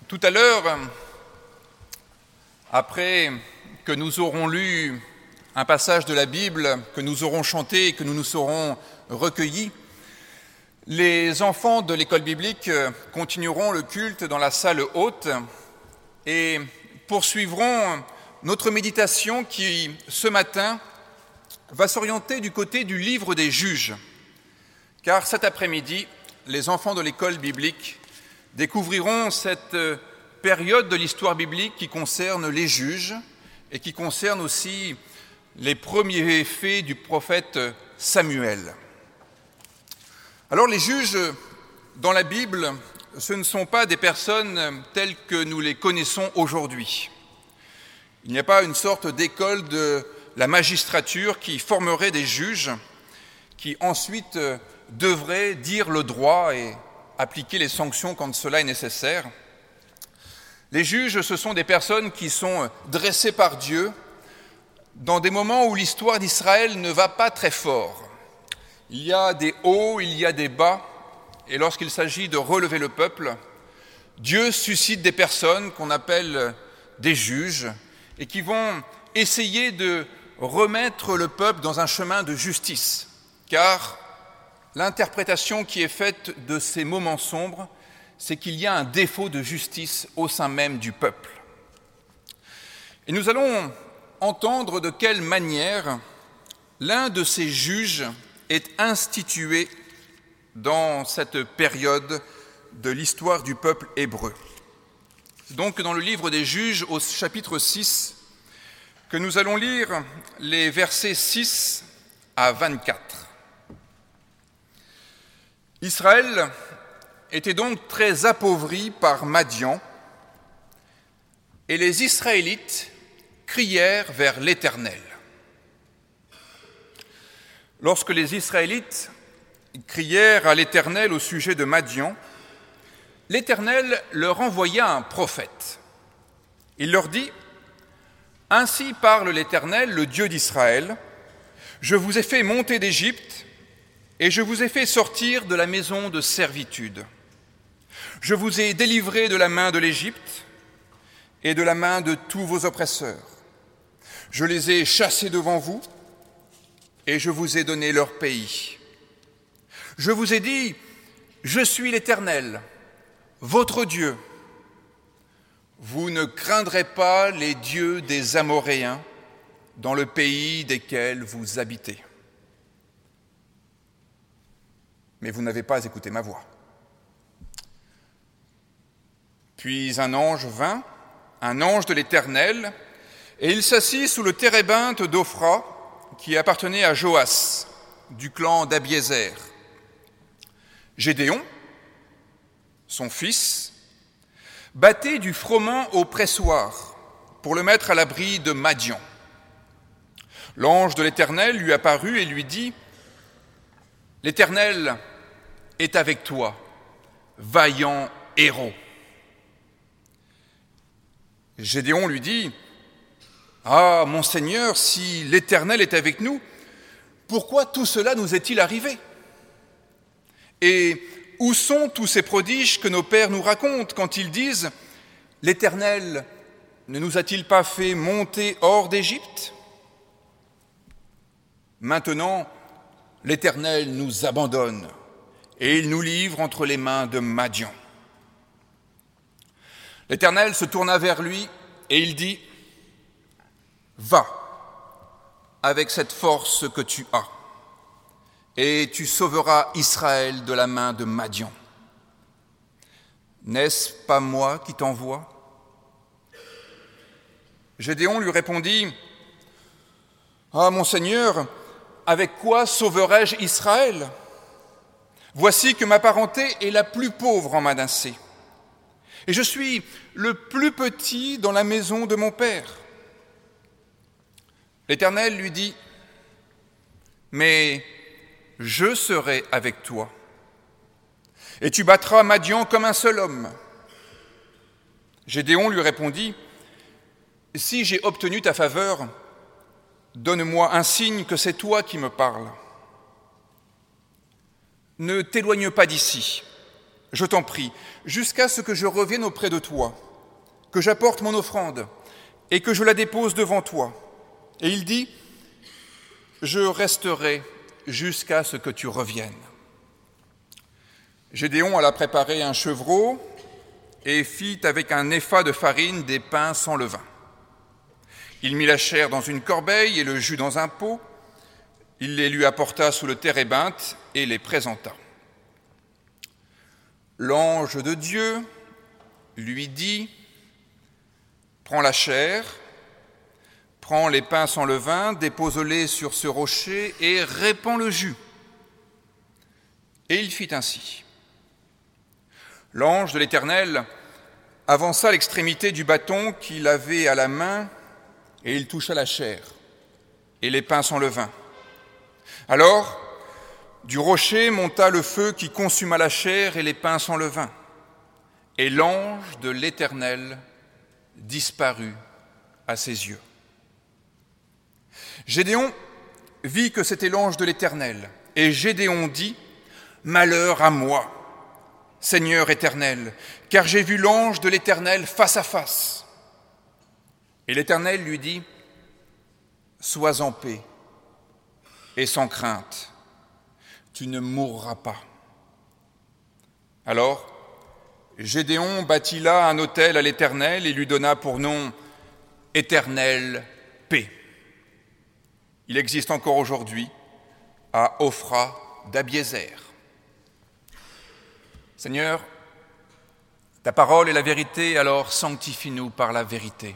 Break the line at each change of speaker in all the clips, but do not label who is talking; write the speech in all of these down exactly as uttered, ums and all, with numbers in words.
Tout à l'heure, après que nous aurons lu un passage de la Bible, que nous aurons chanté et que nous nous serons recueillis, les enfants de l'école biblique continueront le culte dans la salle haute et poursuivront notre méditation qui, ce matin, va s'orienter du côté du livre des Juges. Car cet après-midi, les enfants de l'école biblique découvriront cette période de l'histoire biblique qui concerne les juges et qui concerne aussi les premiers faits du prophète Samuel. Alors les juges dans la Bible, ce ne sont pas des personnes telles que nous les connaissons aujourd'hui. Il n'y a pas une sorte d'école de la magistrature qui formerait des juges qui ensuite devraient dire le droit et appliquer les sanctions quand cela est nécessaire. Les juges, ce sont des personnes qui sont dressées par Dieu dans des moments où l'histoire d'Israël ne va pas très fort. Il y a des hauts, il y a des bas, et lorsqu'il s'agit de relever le peuple, Dieu suscite des personnes qu'on appelle des juges et qui vont essayer de remettre le peuple dans un chemin de justice, car l'interprétation qui est faite de ces moments sombres, c'est qu'il y a un défaut de justice au sein même du peuple. Et nous allons entendre de quelle manière l'un de ces juges est institué dans cette période de l'histoire du peuple hébreu. C'est donc dans le livre des Juges, au chapitre six, que nous allons lire les versets six à vingt-quatre. Israël était donc très appauvri par Madian, et les Israélites crièrent vers l'Éternel. Lorsque les Israélites crièrent à l'Éternel au sujet de Madian, l'Éternel leur envoya un prophète. Il leur dit : « Ainsi parle l'Éternel, le Dieu d'Israël, je vous ai fait monter d'Égypte, et je vous ai fait sortir de la maison de servitude. Je vous ai délivré de la main de l'Égypte et de la main de tous vos oppresseurs. Je les ai chassés devant vous et je vous ai donné leur pays. Je vous ai dit, je suis l'Éternel, votre Dieu. Vous ne craindrez pas les dieux des Amoréens dans le pays desquels vous habitez. Mais vous n'avez pas écouté ma voix. Puis un ange vint, un ange de l'Éternel, et il s'assit sous le térébinthe d'Ophra, qui appartenait à Joas, du clan d'Abiézer. Gédéon, son fils, battait du froment au pressoir pour le mettre à l'abri de Madian. L'ange de l'Éternel lui apparut et lui dit : « L'Éternel est avec toi, vaillant héros. » Gédéon lui dit : « Ah, mon Seigneur, si l'Éternel est avec nous, pourquoi tout cela nous est-il arrivé ? Et où sont tous ces prodiges que nos pères nous racontent quand ils disent : l'Éternel ne nous a-t-il pas fait monter hors d'Égypte ? Maintenant, l'Éternel nous abandonne et il nous livre entre les mains de Madian. » L'Éternel se tourna vers lui et il dit : « Va avec cette force que tu as, et tu sauveras Israël de la main de Madian. N'est-ce pas moi qui t'envoie ? » Gédéon lui répondit : « Ah, mon Seigneur, avec quoi sauverai-je Israël ? Voici que ma parenté est la plus pauvre en Manassé, et je suis le plus petit dans la maison de mon père. » L'Éternel lui dit : « Mais je serai avec toi, et tu battras Madian comme un seul homme. » Gédéon lui répondit : « Si j'ai obtenu ta faveur, donne-moi un signe que c'est toi qui me parles. Ne t'éloigne pas d'ici, je t'en prie, jusqu'à ce que je revienne auprès de toi, que j'apporte mon offrande et que je la dépose devant toi. Et il dit, je resterai jusqu'à ce que tu reviennes. Gédéon alla préparer un chevreau et fit avec un épha de farine des pains sans levain. Il mit la chair dans une corbeille et le jus dans un pot. Il les lui apporta sous le térébinthe et les présenta. L'ange de Dieu lui dit, « Prends la chair, prends les pains sans levain, dépose-les sur ce rocher et répands le jus. » Et il fit ainsi. L'ange de l'Éternel avança l'extrémité du bâton qu'il avait à la main et il toucha la chair et les pains sans levain. Alors, du rocher monta le feu qui consuma la chair et les pains sans levain. Et l'ange de l'Éternel disparut à ses yeux. Gédéon vit que c'était l'ange de l'Éternel, et Gédéon dit, « Malheur à moi, Seigneur éternel, car j'ai vu l'ange de l'Éternel face à face. » Et l'Éternel lui dit, « Sois en paix et sans crainte, tu ne mourras pas. » Alors, Gédéon bâtit là un autel à l'Éternel et lui donna pour nom « Éternelle paix ». Il existe encore aujourd'hui à Ophra d'Abiézer. Seigneur, ta parole est la vérité, alors sanctifie-nous par la vérité.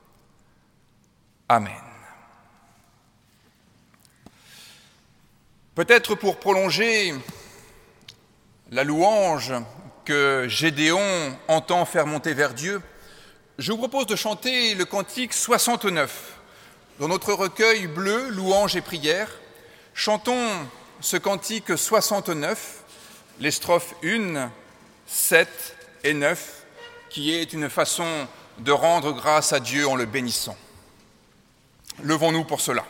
Amen. Peut-être pour prolonger la louange que Gédéon entend faire monter vers Dieu, je vous propose de chanter le cantique soixante-neuf. Dans notre recueil bleu, louange et prière, chantons ce cantique soixante-neuf, les strophes un, sept et neuf, qui est une façon de rendre grâce à Dieu en le bénissant. Levons-nous pour cela.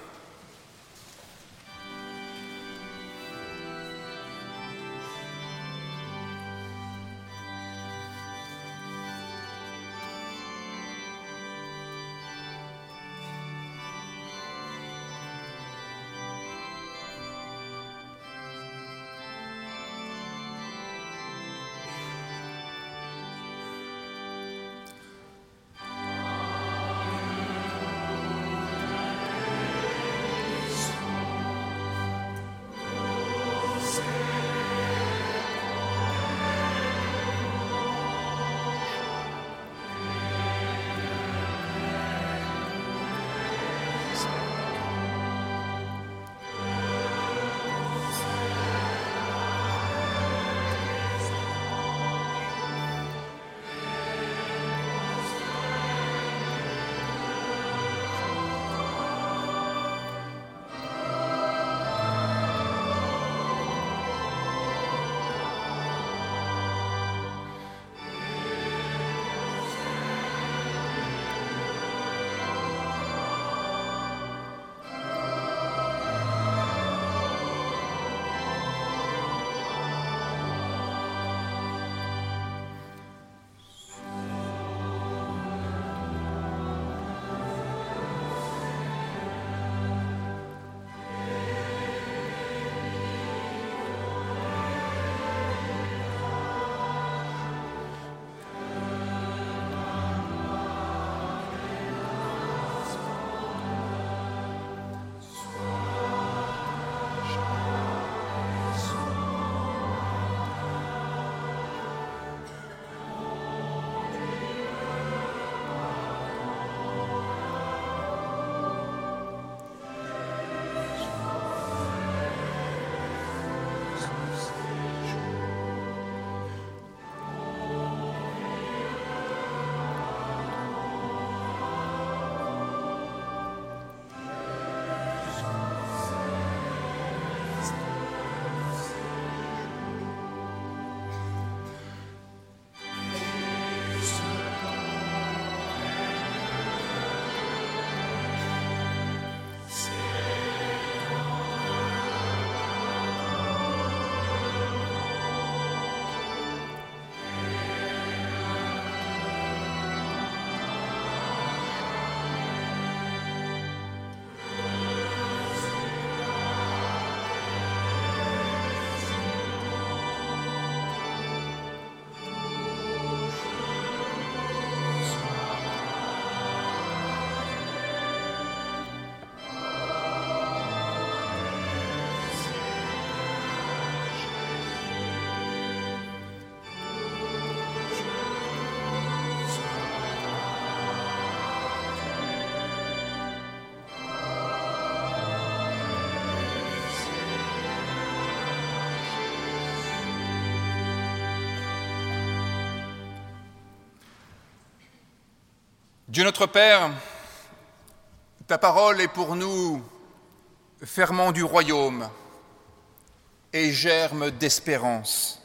Dieu notre Père, ta parole est pour nous ferment du royaume et germe d'espérance.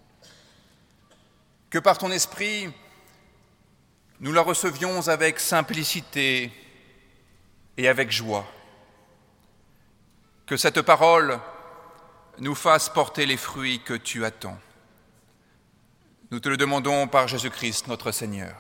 Que par ton esprit, nous la recevions avec simplicité et avec joie. Que cette parole nous fasse porter les fruits que tu attends. Nous te le demandons par Jésus-Christ, notre Seigneur.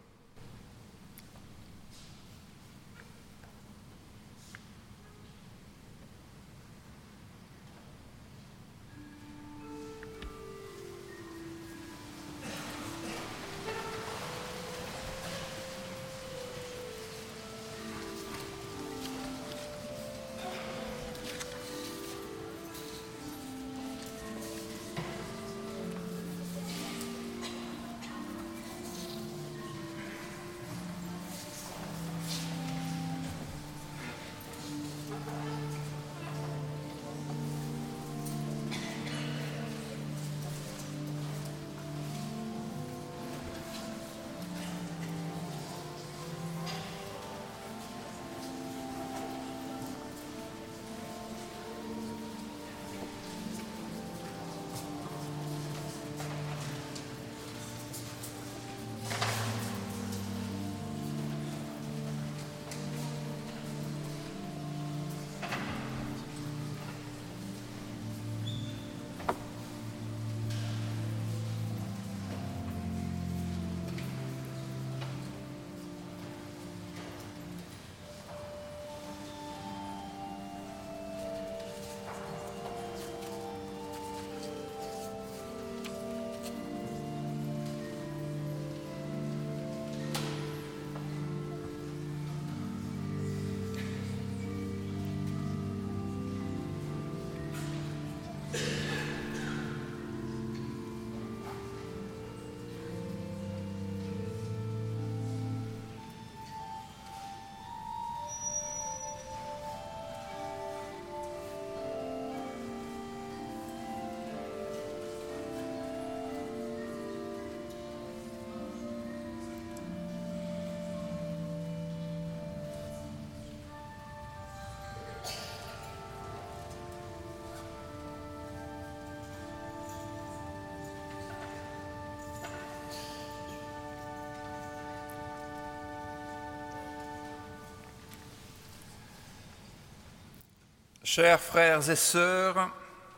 Chers frères et sœurs,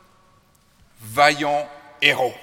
vaillants héros,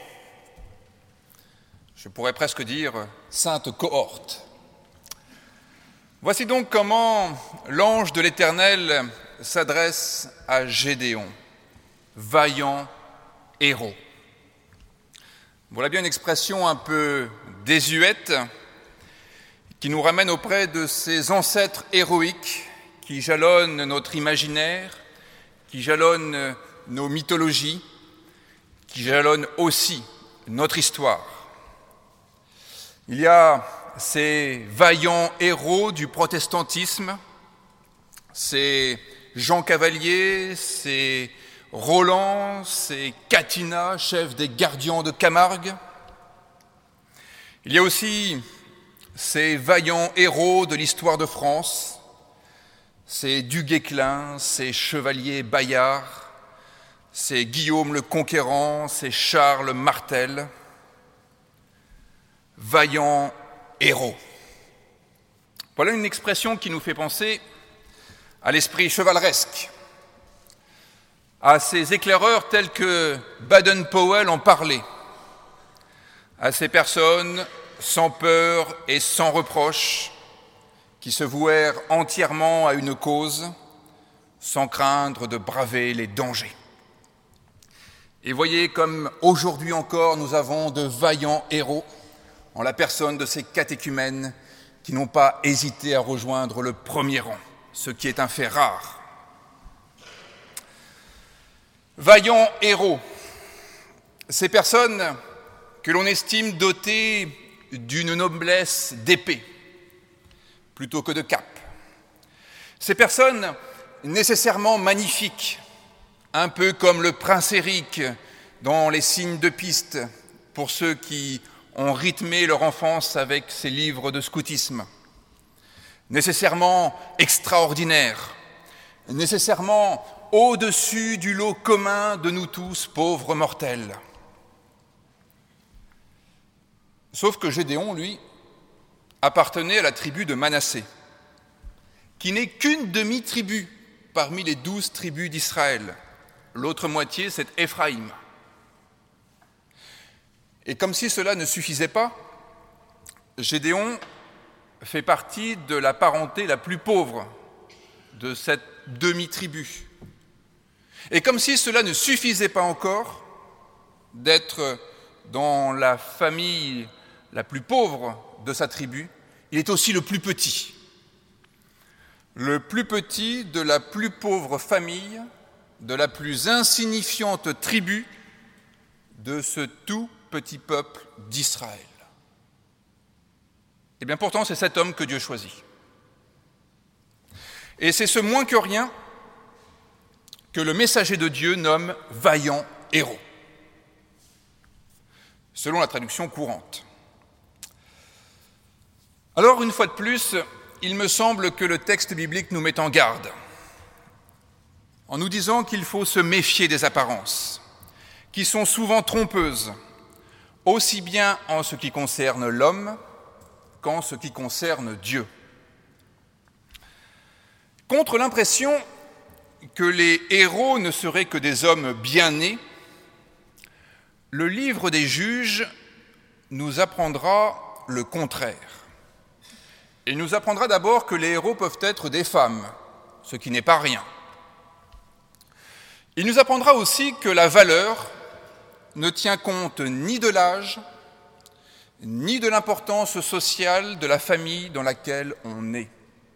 je pourrais presque dire sainte cohorte. Voici donc comment l'ange de l'Éternel s'adresse à Gédéon, vaillant héros. Voilà bien une expression un peu désuète qui nous ramène auprès de ces ancêtres héroïques qui jalonnent notre imaginaire, qui jalonnent nos mythologies, qui jalonnent aussi notre histoire. Il y a ces vaillants héros du protestantisme, ces Jean Cavalier, ces Roland, ces Catinat, chefs des gardians de Camargue. Il y a aussi ces vaillants héros de l'histoire de France, c'est Du Guesclin, c'est Chevalier Bayard, c'est Guillaume le Conquérant, c'est Charles Martel. Vaillants héros. Voilà une expression qui nous fait penser à l'esprit chevaleresque, à ces éclaireurs tels que Baden-Powell en parlait, à ces personnes sans peur et sans reproche, qui se vouèrent entièrement à une cause, sans craindre de braver les dangers. Et voyez comme aujourd'hui encore nous avons de vaillants héros en la personne de ces catéchumènes qui n'ont pas hésité à rejoindre le premier rang, ce qui est un fait rare. Vaillants héros, ces personnes que l'on estime dotées d'une noblesse d'épée, plutôt que de cap. Ces personnes nécessairement magnifiques, un peu comme le prince Éric dans les signes de piste, pour ceux qui ont rythmé leur enfance avec ces livres de scoutisme. nécessairement extraordinaire, nécessairement au-dessus du lot commun de nous tous, pauvres mortels. Sauf que Gédéon, lui, appartenait à la tribu de Manassé, qui n'est qu'une demi-tribu parmi les douze tribus d'Israël. L'autre moitié, c'est Éphraïm. Et comme si cela ne suffisait pas, Gédéon fait partie de la parenté la plus pauvre de cette demi-tribu. Et comme si cela ne suffisait pas encore d'être dans la famille la plus pauvre de sa tribu, il est aussi le plus petit. Le plus petit de la plus pauvre famille, de la plus insignifiante tribu de ce tout petit peuple d'Israël. Et bien pourtant, c'est cet homme que Dieu choisit. Et c'est ce moins que rien que le messager de Dieu nomme vaillant héros, selon la traduction courante. Alors, une fois de plus, il me semble que le texte biblique nous met en garde, en nous disant qu'il faut se méfier des apparences, qui sont souvent trompeuses, aussi bien en ce qui concerne l'homme qu'en ce qui concerne Dieu. Contre l'impression que les héros ne seraient que des hommes bien nés, le livre des Juges nous apprendra le contraire. Il nous apprendra d'abord que les héros peuvent être des femmes, ce qui n'est pas rien. Il nous apprendra aussi que la valeur ne tient compte ni de l'âge, ni de l'importance sociale de la famille dans laquelle on est.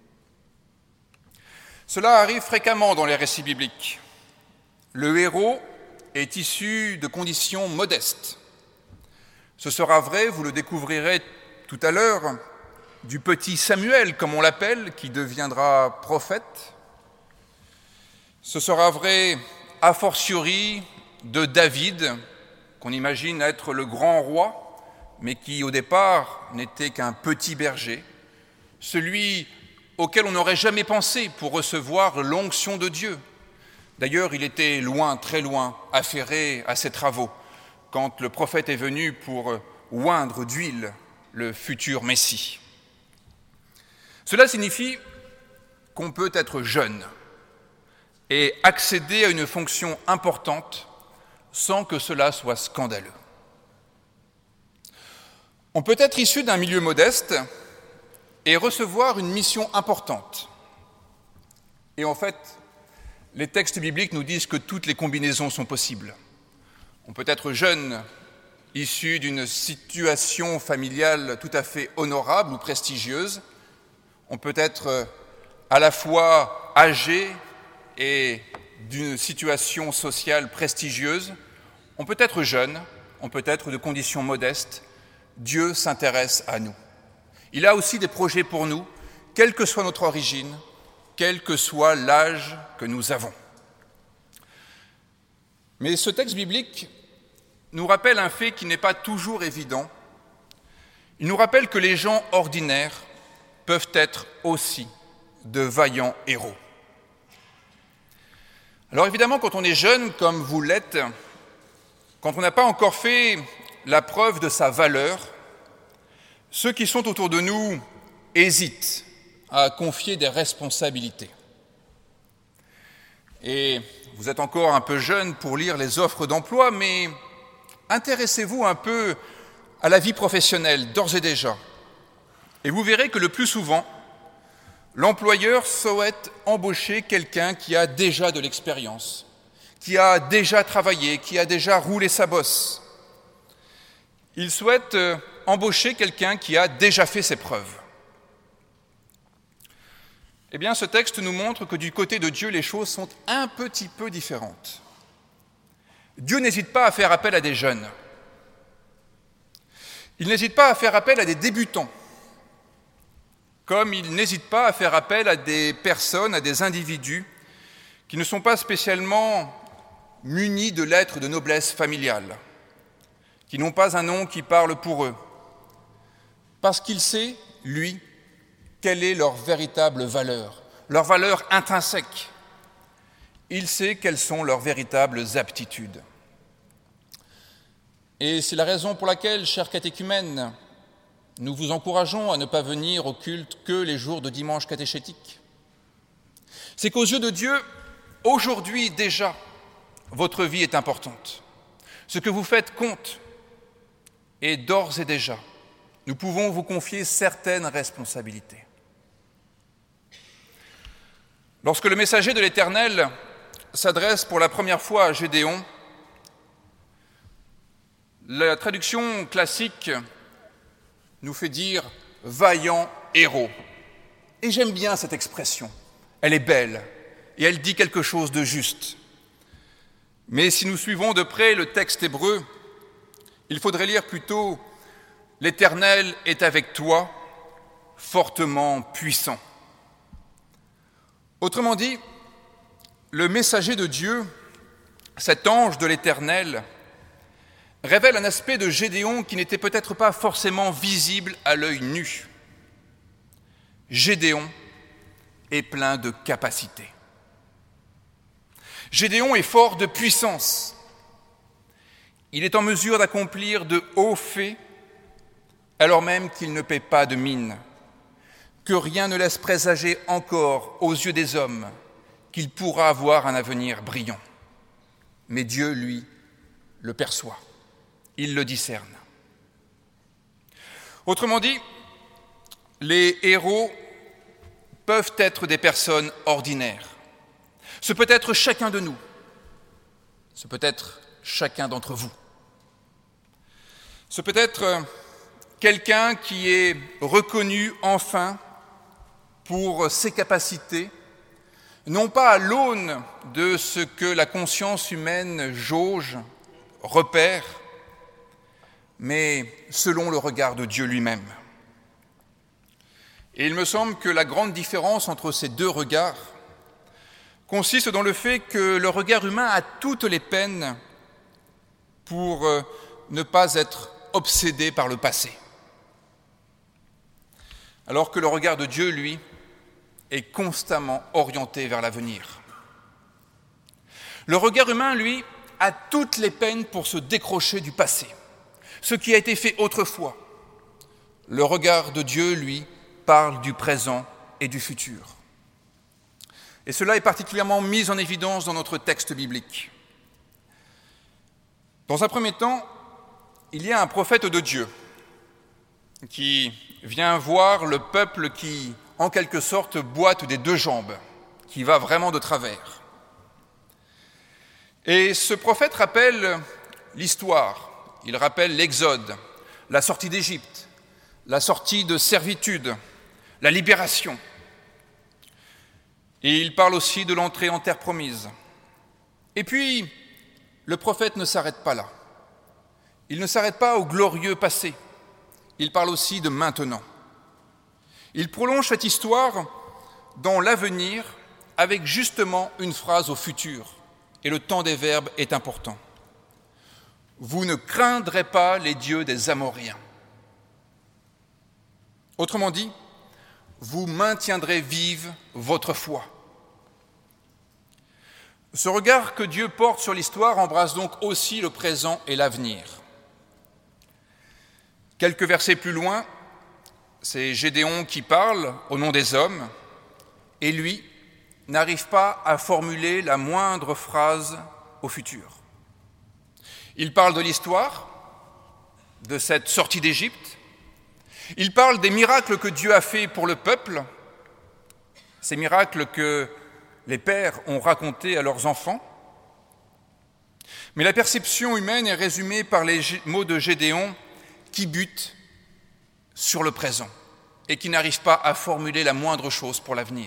Cela arrive fréquemment dans les récits bibliques. Le héros est issu de conditions modestes. Ce sera vrai, vous le découvrirez tout à l'heure, du petit Samuel, comme on l'appelle, qui deviendra prophète. Ce sera vrai, a fortiori, de David, qu'on imagine être le grand roi, mais qui au départ n'était qu'un petit berger, celui auquel on n'aurait jamais pensé pour recevoir l'onction de Dieu. D'ailleurs, il était loin, très loin, affairé à ses travaux, quand le prophète est venu pour oindre d'huile le futur Messie. Cela signifie qu'on peut être jeune et accéder à une fonction importante sans que cela soit scandaleux. On peut être issu d'un milieu modeste et recevoir une mission importante. Et en fait, les textes bibliques nous disent que toutes les combinaisons sont possibles. On peut être jeune, issu d'une situation familiale tout à fait honorable ou prestigieuse. On peut être à la fois âgé et d'une situation sociale prestigieuse. On peut être jeune, on peut être de conditions modestes. Dieu s'intéresse à nous. Il a aussi des projets pour nous, quelle que soit notre origine, quel que soit l'âge que nous avons. Mais ce texte biblique nous rappelle un fait qui n'est pas toujours évident. Il nous rappelle que les gens ordinaires peuvent être aussi de vaillants héros. Alors évidemment, quand on est jeune, comme vous l'êtes, quand on n'a pas encore fait la preuve de sa valeur, ceux qui sont autour de nous hésitent à confier des responsabilités. Et vous êtes encore un peu jeune pour lire les offres d'emploi, mais intéressez-vous un peu à la vie professionnelle, d'ores et déjà. Et vous verrez que le plus souvent, l'employeur souhaite embaucher quelqu'un qui a déjà de l'expérience, qui a déjà travaillé, qui a déjà roulé sa bosse. Il souhaite embaucher quelqu'un qui a déjà fait ses preuves. Eh bien, ce texte nous montre que du côté de Dieu, les choses sont un petit peu différentes. Dieu n'hésite pas à faire appel à des jeunes. Il n'hésite pas à faire appel à des débutants, comme il n'hésite pas à faire appel à des personnes, à des individus qui ne sont pas spécialement munis de lettres de noblesse familiale, qui n'ont pas un nom qui parle pour eux, parce qu'il sait, lui, quelle est leur véritable valeur, leur valeur intrinsèque. Il sait quelles sont leurs véritables aptitudes. Et c'est la raison pour laquelle, chers catéchumènes, nous vous encourageons à ne pas venir au culte que les jours de dimanche catéchétique. C'est qu'aux yeux de Dieu, aujourd'hui déjà, votre vie est importante. Ce que vous faites compte. Et d'ores et déjà, nous pouvons vous confier certaines responsabilités. Lorsque le messager de l'Éternel s'adresse pour la première fois à Gédéon, la traduction classique nous fait dire « vaillant héros ». Et j'aime bien cette expression, elle est belle et elle dit quelque chose de juste. Mais si nous suivons de près le texte hébreu, il faudrait lire plutôt « l'Éternel est avec toi, fortement puissant ». Autrement dit, le messager de Dieu, cet ange de l'Éternel, révèle un aspect de Gédéon qui n'était peut-être pas forcément visible à l'œil nu. Gédéon est plein de capacités. Gédéon est fort de puissance. Il est en mesure d'accomplir de hauts faits, alors même qu'il ne paie pas de mine, que rien ne laisse présager encore aux yeux des hommes qu'il pourra avoir un avenir brillant. Mais Dieu, lui, le perçoit. Il le discerne. Autrement dit, les héros peuvent être des personnes ordinaires. Ce peut être chacun de nous. Ce peut être chacun d'entre vous. Ce peut être quelqu'un qui est reconnu enfin pour ses capacités, non pas à l'aune de ce que la conscience humaine jauge, repère, mais selon le regard de Dieu lui-même. Et il me semble que la grande différence entre ces deux regards consiste dans le fait que le regard humain a toutes les peines pour ne pas être obsédé par le passé, alors que le regard de Dieu, lui, est constamment orienté vers l'avenir. Le regard humain, lui, a toutes les peines pour se décrocher du passé, ce qui a été fait autrefois. Le regard de Dieu, lui, parle du présent et du futur. Et cela est particulièrement mis en évidence dans notre texte biblique. Dans un premier temps, il y a un prophète de Dieu qui vient voir le peuple qui, en quelque sorte, boite des deux jambes, qui va vraiment de travers. Et ce prophète rappelle l'histoire. Il rappelle l'Exode, la sortie d'Égypte, la sortie de servitude, la libération. Et il parle aussi de l'entrée en terre promise. Et puis, le prophète ne s'arrête pas là. Il ne s'arrête pas au glorieux passé. Il parle aussi de maintenant. Il prolonge cette histoire dans l'avenir avec justement une phrase au futur. Et le temps des verbes est important. Vous ne craindrez pas les dieux des Amoréens. Autrement dit, vous maintiendrez vive votre foi. Ce regard que Dieu porte sur l'histoire embrasse donc aussi le présent et l'avenir. Quelques versets plus loin, c'est Gédéon qui parle au nom des hommes, et lui n'arrive pas à formuler la moindre phrase au futur. Il parle de l'histoire, de cette sortie d'Égypte. Il parle des miracles que Dieu a faits pour le peuple, ces miracles que les pères ont racontés à leurs enfants. Mais la perception humaine est résumée par les mots de Gédéon qui butent sur le présent et qui n'arrivent pas à formuler la moindre chose pour l'avenir.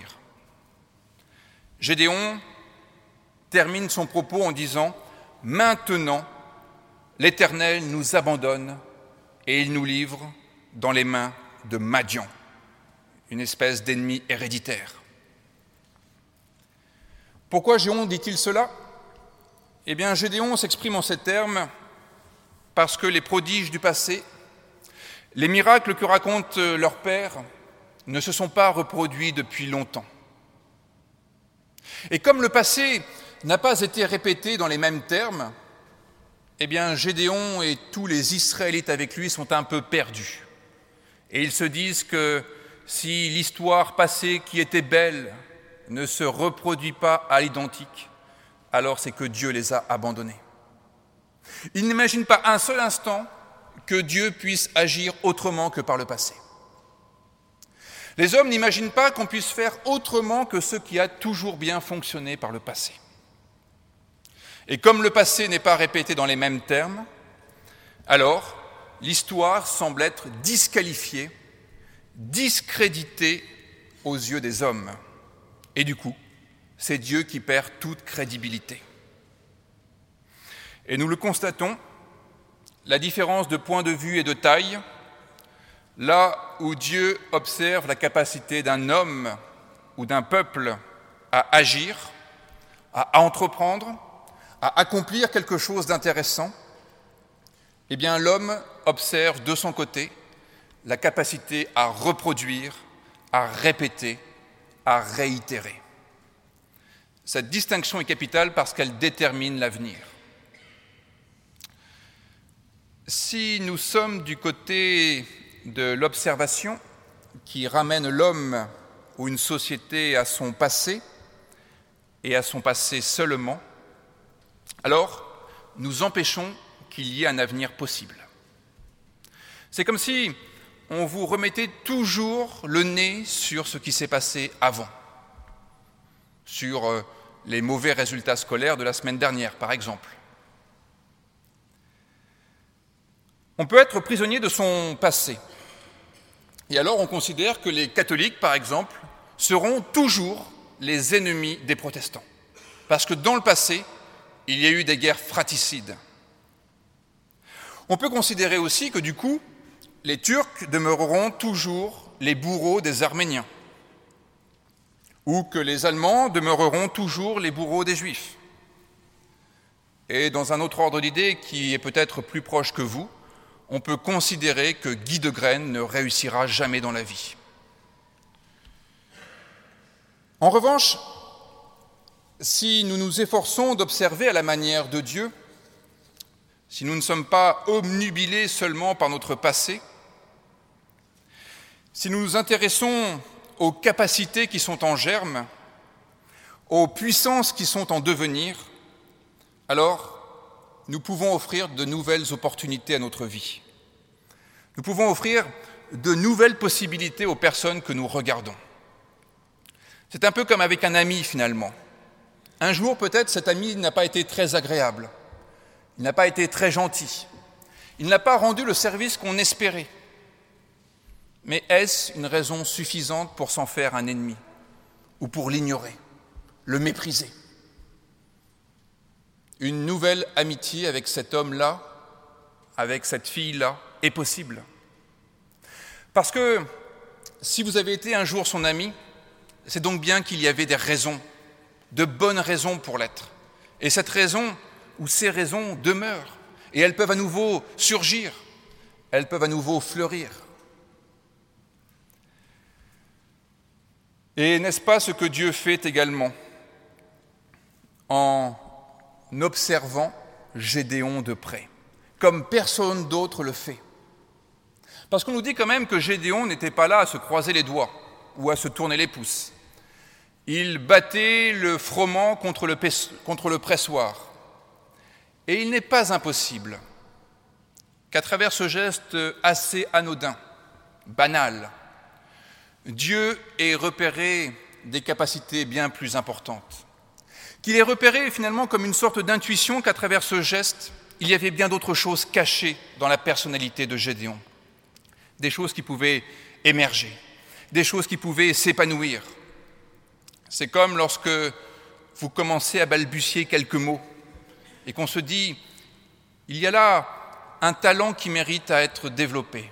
Gédéon termine son propos en disant « Maintenant, l'Éternel nous abandonne et il nous livre dans les mains de Madian, une espèce d'ennemi héréditaire. » Pourquoi Gédéon dit-il cela ? Eh bien, Gédéon s'exprime en ces termes parce que les prodiges du passé, les miracles que racontent leurs pères, ne se sont pas reproduits depuis longtemps. Et comme le passé n'a pas été répété dans les mêmes termes, eh bien Gédéon et tous les Israélites avec lui sont un peu perdus. Et ils se disent que si l'histoire passée qui était belle ne se reproduit pas à l'identique, alors c'est que Dieu les a abandonnés. Ils n'imaginent pas un seul instant que Dieu puisse agir autrement que par le passé. Les hommes n'imaginent pas qu'on puisse faire autrement que ce qui a toujours bien fonctionné par le passé. Et comme le passé n'est pas répété dans les mêmes termes, alors l'histoire semble être disqualifiée, discréditée aux yeux des hommes. Et du coup, c'est Dieu qui perd toute crédibilité. Et nous le constatons, la différence de point de vue et de taille, là où Dieu observe la capacité d'un homme ou d'un peuple à agir, à entreprendre, à accomplir quelque chose d'intéressant, eh bien l'homme observe de son côté la capacité à reproduire, à répéter, à réitérer. Cette distinction est capitale parce qu'elle détermine l'avenir. Si nous sommes du côté de l'observation qui ramène l'homme ou une société à son passé, et à son passé seulement, alors nous empêchons qu'il y ait un avenir possible. C'est comme si on vous remettait toujours le nez sur ce qui s'est passé avant, sur les mauvais résultats scolaires de la semaine dernière, par exemple. On peut être prisonnier de son passé. Et alors on considère que les catholiques, par exemple, seront toujours les ennemis des protestants. Parce que dans le passé, il y a eu des guerres fratricides. On peut considérer aussi que du coup, les Turcs demeureront toujours les bourreaux des Arméniens. Ou que les Allemands demeureront toujours les bourreaux des Juifs. Et dans un autre ordre d'idées qui est peut-être plus proche que vous, on peut considérer que Guy de Graine ne réussira jamais dans la vie. En revanche, si nous nous efforçons d'observer à la manière de Dieu, si nous ne sommes pas obnubilés seulement par notre passé, si nous nous intéressons aux capacités qui sont en germe, aux puissances qui sont en devenir, alors nous pouvons offrir de nouvelles opportunités à notre vie. Nous pouvons offrir de nouvelles possibilités aux personnes que nous regardons. C'est un peu comme avec un ami finalement. Un jour peut-être cet ami n'a pas été très agréable, il n'a pas été très gentil, il n'a pas rendu le service qu'on espérait. Mais est-ce une raison suffisante pour s'en faire un ennemi ou pour l'ignorer, le mépriser ? Une nouvelle amitié avec cet homme-là, avec cette fille-là, est possible. Parce que si vous avez été un jour son ami, c'est donc bien qu'il y avait des raisons, de bonnes raisons pour l'être. Et cette raison, ou ces raisons, demeurent. Et elles peuvent à nouveau surgir, elles peuvent à nouveau fleurir. Et n'est-ce pas ce que Dieu fait également en observant Gédéon de près, comme personne d'autre le fait. Parce qu'on nous dit quand même que Gédéon n'était pas là à se croiser les doigts ou à se tourner les pouces. Il battait le froment contre le, contre le pressoir. Et il n'est pas impossible qu'à travers ce geste assez anodin, banal, Dieu ait repéré des capacités bien plus importantes. Qu'il ait repéré finalement comme une sorte d'intuition qu'à travers ce geste, il y avait bien d'autres choses cachées dans la personnalité de Gédéon. Des choses qui pouvaient émerger, des choses qui pouvaient s'épanouir. C'est comme lorsque vous commencez à balbutier quelques mots et qu'on se dit, il y a là un talent qui mérite à être développé.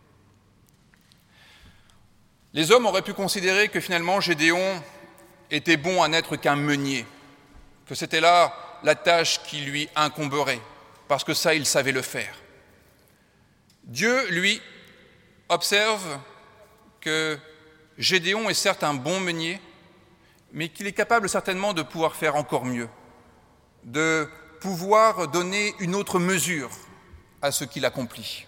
Les hommes auraient pu considérer que finalement Gédéon était bon à n'être qu'un meunier, que c'était là la tâche qui lui incomberait, parce que ça, il savait le faire. Dieu, lui, observe que Gédéon est certes un bon meunier, mais qu'il est capable certainement de pouvoir faire encore mieux, de pouvoir donner une autre mesure à ce qu'il accomplit.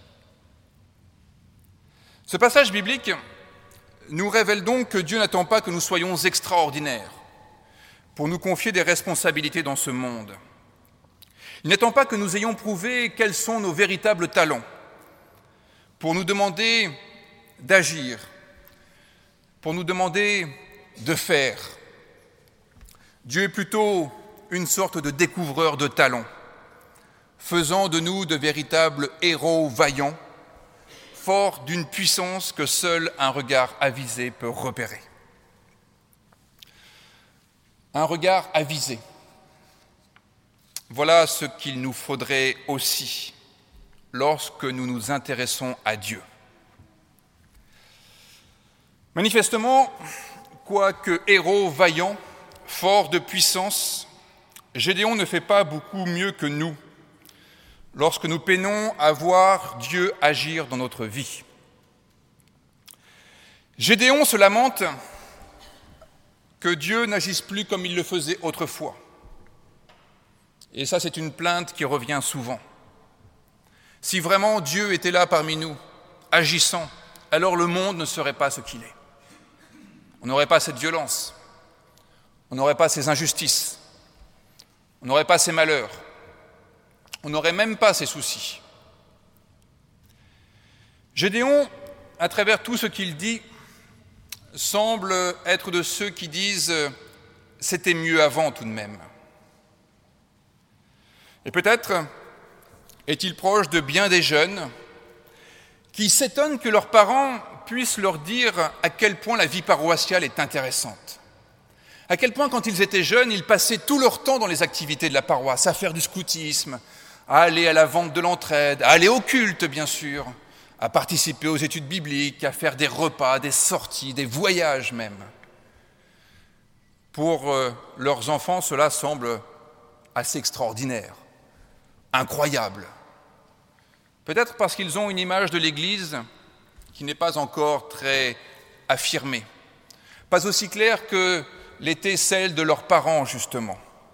Ce passage biblique nous révèle donc que Dieu n'attend pas que nous soyons extraordinaires pour nous confier des responsabilités dans ce monde. Il n'attend pas que nous ayons prouvé quels sont nos véritables talents pour nous demander d'agir, pour nous demander de faire. Dieu est plutôt une sorte de découvreur de talents, faisant de nous de véritables héros vaillants, forts d'une puissance que seul un regard avisé peut repérer. Un regard avisé. Voilà ce qu'il nous faudrait aussi lorsque nous nous intéressons à Dieu. Manifestement, quoique héros vaillant, fort de puissance, Gédéon ne fait pas beaucoup mieux que nous lorsque nous peinons à voir Dieu agir dans notre vie. Gédéon se lamente que Dieu n'agisse plus comme il le faisait autrefois. Et ça, c'est une plainte qui revient souvent. Si vraiment Dieu était là parmi nous, agissant, alors le monde ne serait pas ce qu'il est. On n'aurait pas cette violence, on n'aurait pas ces injustices, on n'aurait pas ces malheurs, on n'aurait même pas ces soucis. Gédéon, à travers tout ce qu'il dit, semble être de ceux qui disent « c'était mieux avant tout de même ». Et peut-être est-il proche de bien des jeunes qui s'étonnent que leurs parents puissent leur dire à quel point la vie paroissiale est intéressante. À quel point, quand ils étaient jeunes, ils passaient tout leur temps dans les activités de la paroisse, à faire du scoutisme, à aller à la vente de l'entraide, à aller au culte, bien sûr, à participer aux études bibliques, à faire des repas, des sorties, des voyages même. Pour euh, leurs enfants, cela semble assez extraordinaire, incroyable. Peut-être parce qu'ils ont une image de l'Église qui n'est pas encore très affirmée, pas aussi claire que l'était celle de leurs parents, justement.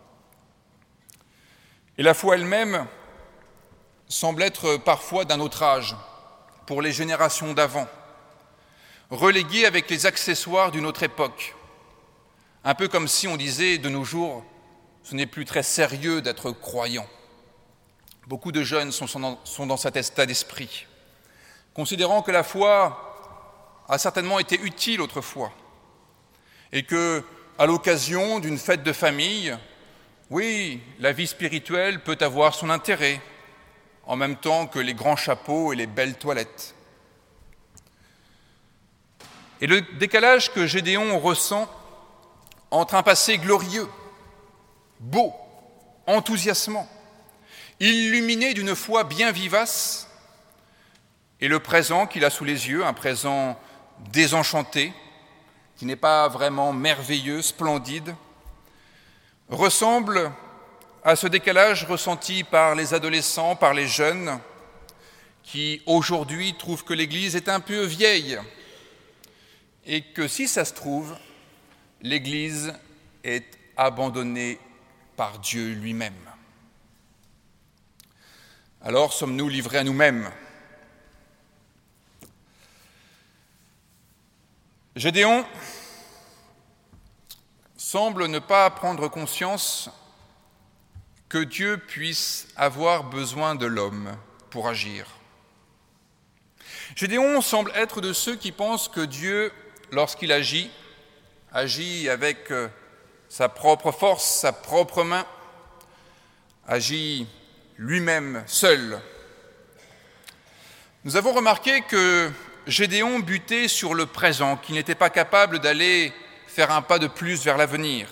Et la foi elle-même semble être parfois d'un autre âge, pour les générations d'avant, reléguée avec les accessoires d'une autre époque. Un peu comme si on disait de nos jours, ce n'est plus très sérieux d'être croyant. Beaucoup de jeunes sont dans cet état d'esprit, considérant que la foi a certainement été utile autrefois, et que, à l'occasion d'une fête de famille, oui, la vie spirituelle peut avoir son intérêt, en même temps que les grands chapeaux et les belles toilettes. Et le décalage que Gédéon ressent entre un passé glorieux, beau, enthousiasmant, illuminé d'une foi bien vivace, et le présent qu'il a sous les yeux, un présent désenchanté, qui n'est pas vraiment merveilleux, splendide, ressemble à ce décalage ressenti par les adolescents, par les jeunes, qui aujourd'hui trouvent que l'Église est un peu vieille, et que si ça se trouve, l'Église est abandonnée par Dieu lui-même. Alors sommes-nous livrés à nous-mêmes? Gédéon semble ne pas prendre conscience que Dieu puisse avoir besoin de l'homme pour agir. Gédéon semble être de ceux qui pensent que Dieu, lorsqu'il agit, agit avec sa propre force, sa propre main, agit lui-même, seul. Nous avons remarqué que Gédéon butait sur le présent, qu'il n'était pas capable d'aller faire un pas de plus vers l'avenir.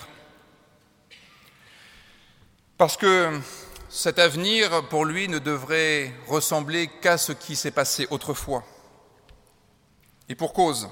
Parce que cet avenir, pour lui, ne devrait ressembler qu'à ce qui s'est passé autrefois. Et pour cause.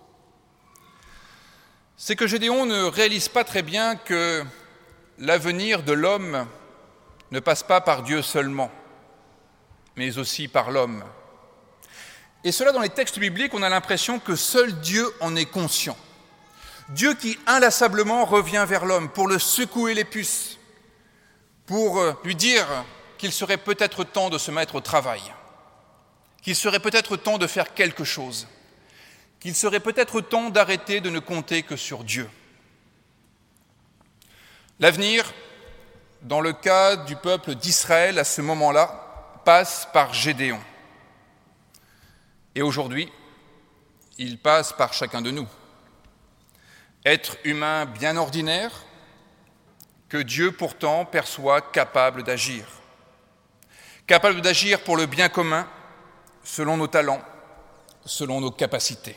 C'est que Gédéon ne réalise pas très bien que l'avenir de l'homme ne passe pas par Dieu seulement, mais aussi par l'homme. Et cela, dans les textes bibliques, on a l'impression que seul Dieu en est conscient. Dieu qui inlassablement revient vers l'homme pour le secouer les puces, pour lui dire qu'il serait peut-être temps de se mettre au travail, qu'il serait peut-être temps de faire quelque chose, qu'il serait peut-être temps d'arrêter de ne compter que sur Dieu. L'avenir, dans le cas du peuple d'Israël à ce moment-là, passe par Gédéon. Et aujourd'hui, il passe par chacun de nous. Être humain bien ordinaire, que Dieu pourtant perçoit capable d'agir. Capable d'agir pour le bien commun, selon nos talents, selon nos capacités.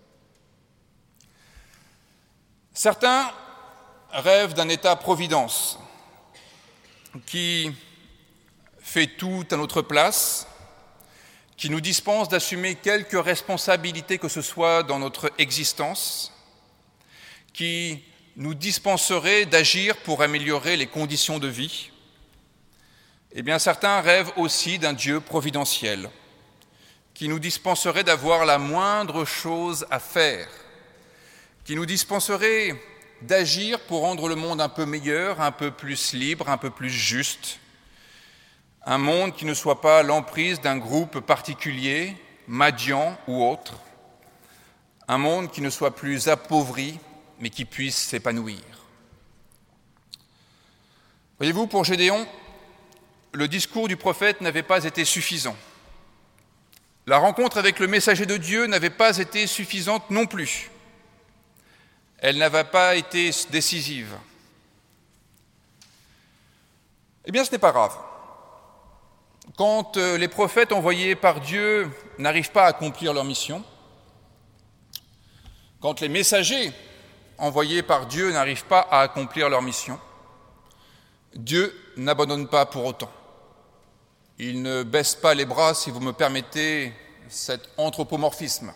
Certains rêvent d'un État-providence qui fait tout à notre place, qui nous dispense d'assumer quelque responsabilité que ce soit dans notre existence, qui nous dispenserait d'agir pour améliorer les conditions de vie. Eh bien, certains rêvent aussi d'un Dieu providentiel, qui nous dispenserait d'avoir la moindre chose à faire, qui nous dispenserait d'agir pour rendre le monde un peu meilleur, un peu plus libre, un peu plus juste, un monde qui ne soit pas l'emprise d'un groupe particulier, Madian ou autre, un monde qui ne soit plus appauvri, mais qui puisse s'épanouir. Voyez-vous, pour Gédéon, le discours du prophète n'avait pas été suffisant. La rencontre avec le messager de Dieu n'avait pas été suffisante non plus. Elle n'avait pas été décisive. Eh bien, ce n'est pas grave. Quand les prophètes envoyés par Dieu n'arrivent pas à accomplir leur mission, quand les messagers envoyés par Dieu n'arrivent pas à accomplir leur mission, Dieu n'abandonne pas pour autant. Il ne baisse pas les bras, si vous me permettez cet anthropomorphisme.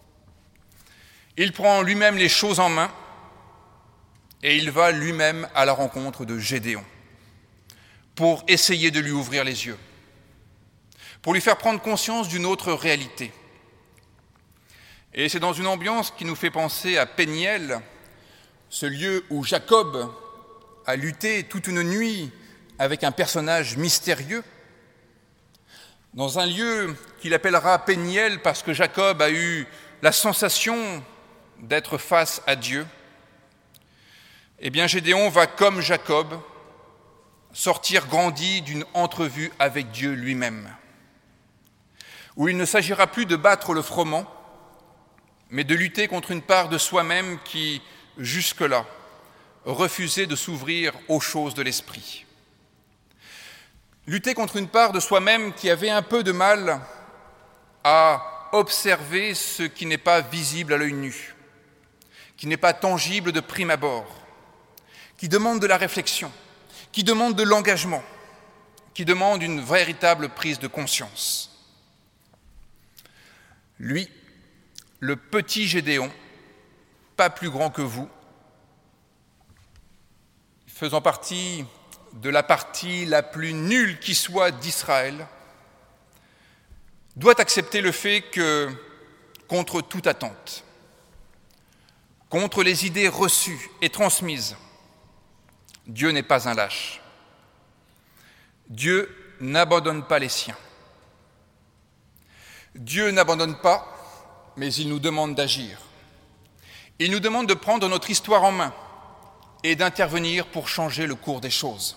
Il prend lui-même les choses en main et il va lui-même à la rencontre de Gédéon pour essayer de lui ouvrir les yeux, pour lui faire prendre conscience d'une autre réalité. Et c'est dans une ambiance qui nous fait penser à Péniel, ce lieu où Jacob a lutté toute une nuit avec un personnage mystérieux, dans un lieu qu'il appellera Péniel parce que Jacob a eu la sensation d'être face à Dieu. Eh bien, Gédéon va, comme Jacob, sortir grandi d'une entrevue avec Dieu lui-même, où il ne s'agira plus de battre le froment, mais de lutter contre une part de soi-même qui, jusque-là, refusait de s'ouvrir aux choses de l'esprit. Lutter contre une part de soi-même qui avait un peu de mal à observer ce qui n'est pas visible à l'œil nu, qui n'est pas tangible de prime abord, qui demande de la réflexion, qui demande de l'engagement, qui demande une véritable prise de conscience. Lui, le petit Gédéon, pas plus grand que vous, faisant partie de la partie la plus nulle qui soit d'Israël, doit accepter le fait que, contre toute attente, contre les idées reçues et transmises, Dieu n'est pas un lâche. Dieu n'abandonne pas les siens. Dieu n'abandonne pas, mais il nous demande d'agir. Il nous demande de prendre notre histoire en main et d'intervenir pour changer le cours des choses.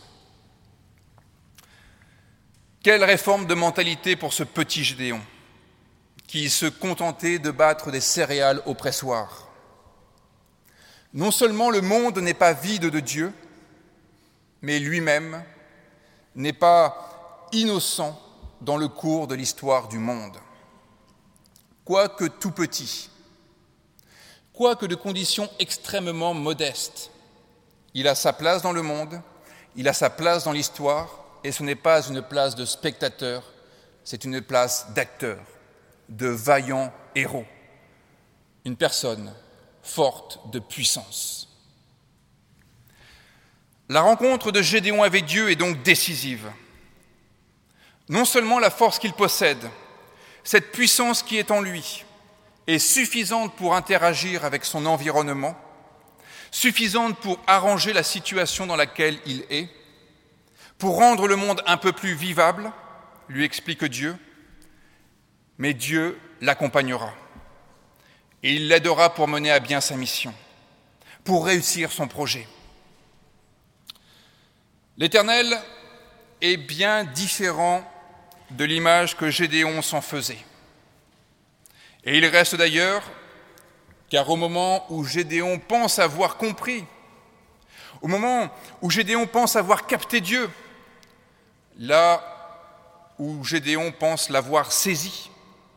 Quelle réforme de mentalité pour ce petit Gédéon qui se contentait de battre des céréales au pressoir. Non seulement le monde n'est pas vide de Dieu, mais lui-même n'est pas innocent dans le cours de l'histoire du monde. Quoique tout petit, quoique de conditions extrêmement modestes, il a sa place dans le monde, il a sa place dans l'histoire, et ce n'est pas une place de spectateur, c'est une place d'acteur, de vaillant héros, une personne forte de puissance. La rencontre de Gédéon avec Dieu est donc décisive. Non seulement la force qu'il possède, cette puissance qui est en lui, est suffisante pour interagir avec son environnement, suffisante pour arranger la situation dans laquelle il est, pour rendre le monde un peu plus vivable, lui explique Dieu, mais Dieu l'accompagnera et il l'aidera pour mener à bien sa mission, pour réussir son projet. L'Éternel est bien différent de l'image que Gédéon s'en faisait. Et il reste d'ailleurs, car au moment où Gédéon pense avoir compris, au moment où Gédéon pense avoir capté Dieu, là où Gédéon pense l'avoir saisi,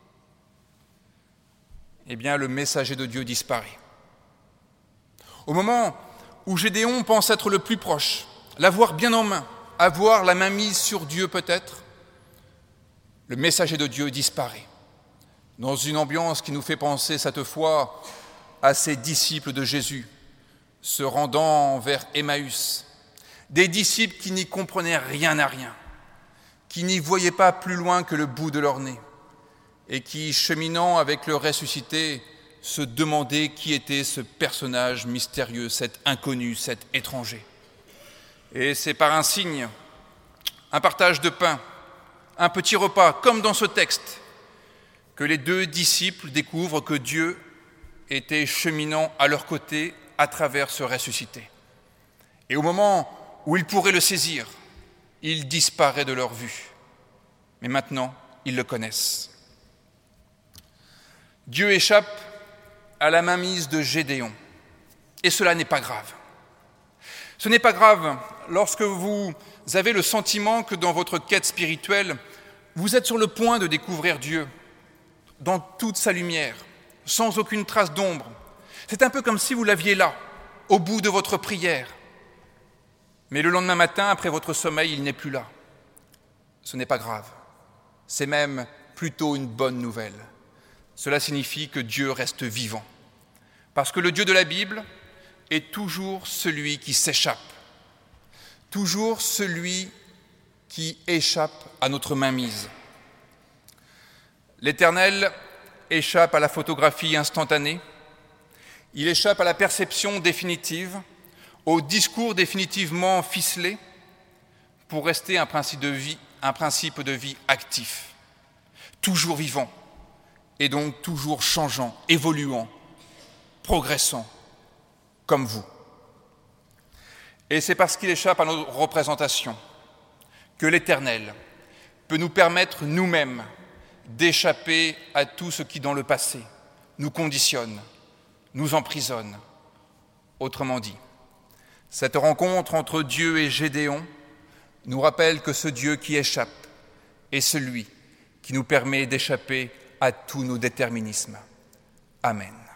eh bien le messager de Dieu disparaît. Au moment où Gédéon pense être le plus proche, l'avoir bien en main, avoir la main mise sur Dieu peut-être, le messager de Dieu disparaît, dans une ambiance qui nous fait penser cette fois à ces disciples de Jésus, se rendant vers Emmaüs, des disciples qui n'y comprenaient rien à rien, qui n'y voyaient pas plus loin que le bout de leur nez, et qui, cheminant avec le ressuscité, se demandaient qui était ce personnage mystérieux, cet inconnu, cet étranger. Et c'est par un signe, un partage de pain, un petit repas, comme dans ce texte, que les deux disciples découvrent que Dieu était cheminant à leur côté à travers ce ressuscité. Et au moment où ils pourraient le saisir, il disparaît de leur vue. Mais maintenant, ils le connaissent. Dieu échappe à la mainmise de Gédéon. Et cela n'est pas grave. Ce n'est pas grave lorsque vous avez le sentiment que dans votre quête spirituelle, vous êtes sur le point de découvrir Dieu dans toute sa lumière, sans aucune trace d'ombre. C'est un peu comme si vous l'aviez là, au bout de votre prière. Mais le lendemain matin, après votre sommeil, il n'est plus là. Ce n'est pas grave. C'est même plutôt une bonne nouvelle. Cela signifie que Dieu reste vivant. Parce que le Dieu de la Bible est toujours celui qui s'échappe. Toujours celui qui échappe à notre mainmise. L'Éternel échappe à la photographie instantanée, il échappe à la perception définitive, au discours définitivement ficelé, pour rester un principe de vie, un principe de vie actif, toujours vivant, et donc toujours changeant, évoluant, progressant, comme vous. Et c'est parce qu'il échappe à nos représentations que l'Éternel peut nous permettre nous-mêmes d'échapper à tout ce qui, dans le passé, nous conditionne, nous emprisonne. Autrement dit, cette rencontre entre Dieu et Gédéon nous rappelle que ce Dieu qui échappe est celui qui nous permet d'échapper à tous nos déterminismes. Amen.